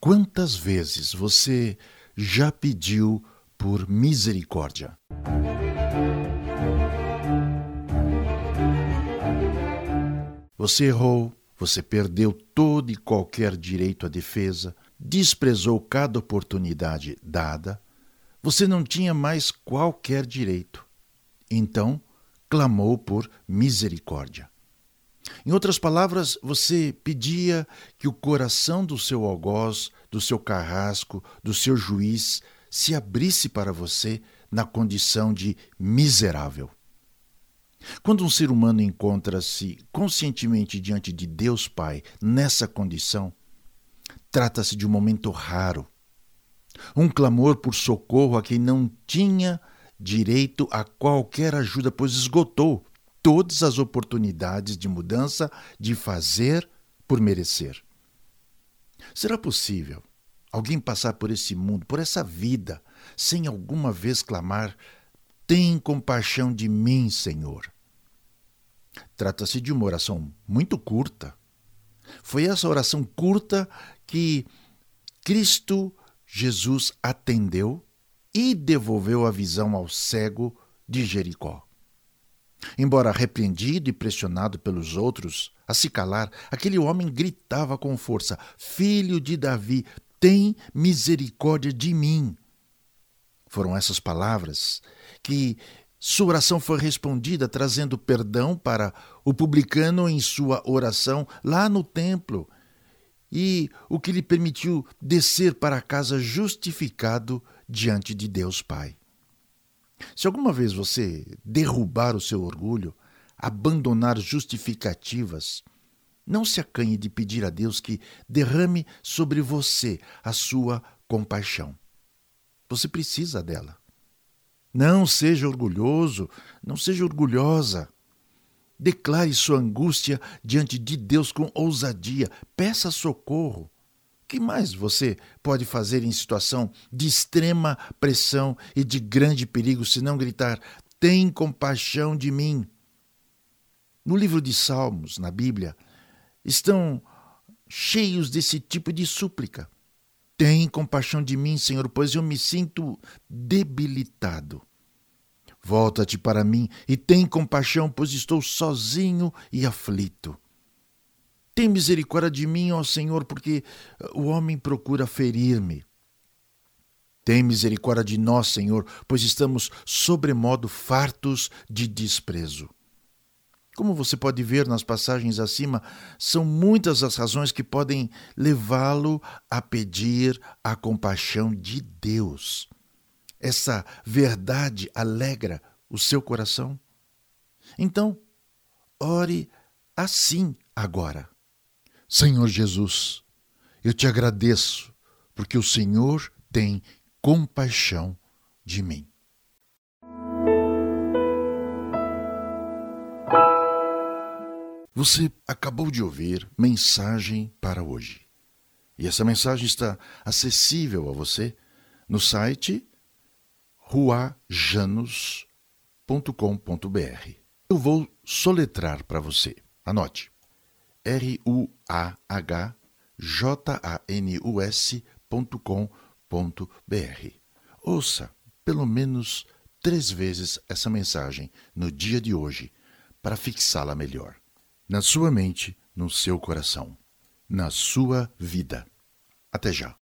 Quantas vezes você já pediu por misericórdia? Você errou, você perdeu todo e qualquer direito à defesa, desprezou cada oportunidade dada, você não tinha mais qualquer direito. Então, clamou por misericórdia. Em outras palavras, você pedia que o coração do seu algoz, do seu carrasco, do seu juiz se abrisse para você na condição de miserável. Quando um ser humano encontra-se conscientemente diante de Deus Pai nessa condição, trata-se de um momento raro. Um clamor por socorro a quem não tinha direito a qualquer ajuda, pois esgotou todas as oportunidades de mudança, de fazer por merecer. Será possível alguém passar por esse mundo, por essa vida, sem alguma vez clamar: tem compaixão de mim, Senhor? Trata-se de uma oração muito curta. Foi essa oração curta que Cristo Jesus atendeu e devolveu a visão ao cego de Jericó. Embora repreendido e pressionado pelos outros a se calar, aquele homem gritava com força: Filho de Davi, tem misericórdia de mim. Foram essas palavras que sua oração foi respondida, trazendo perdão para o publicano em sua oração lá no templo, e o que lhe permitiu descer para casa justificado diante de Deus Pai. Se alguma vez você derrubar o seu orgulho, abandonar justificativas, não se acanhe de pedir a Deus que derrame sobre você a sua compaixão. Você precisa dela. Não seja orgulhoso, não seja orgulhosa. Declare sua angústia diante de Deus com ousadia. Peça socorro. O que mais você pode fazer em situação de extrema pressão e de grande perigo, se não gritar: tem compaixão de mim? No livro de Salmos, na Bíblia, estão cheios desse tipo de súplica. Tem compaixão de mim, Senhor, pois eu me sinto debilitado. Volta-te para mim e tem compaixão, pois estou sozinho e aflito. Tem misericórdia de mim, ó Senhor, porque o homem procura ferir-me. Tem misericórdia de nós, Senhor, pois estamos sobremodo fartos de desprezo. Como você pode ver nas passagens acima, são muitas as razões que podem levá-lo a pedir a compaixão de Deus. Essa verdade alegra o seu coração? Então, ore assim agora. Senhor Jesus, eu te agradeço porque o Senhor tem compaixão de mim. Você acabou de ouvir Mensagem para Hoje. E essa mensagem está acessível a você no site ruajanus.com.br. Eu vou soletrar para você. Anote. ruajanus.com.br. Ouça pelo menos 3 vezes essa mensagem no dia de hoje para fixá-la melhor. Na sua mente, no seu coração, na sua vida. Até já.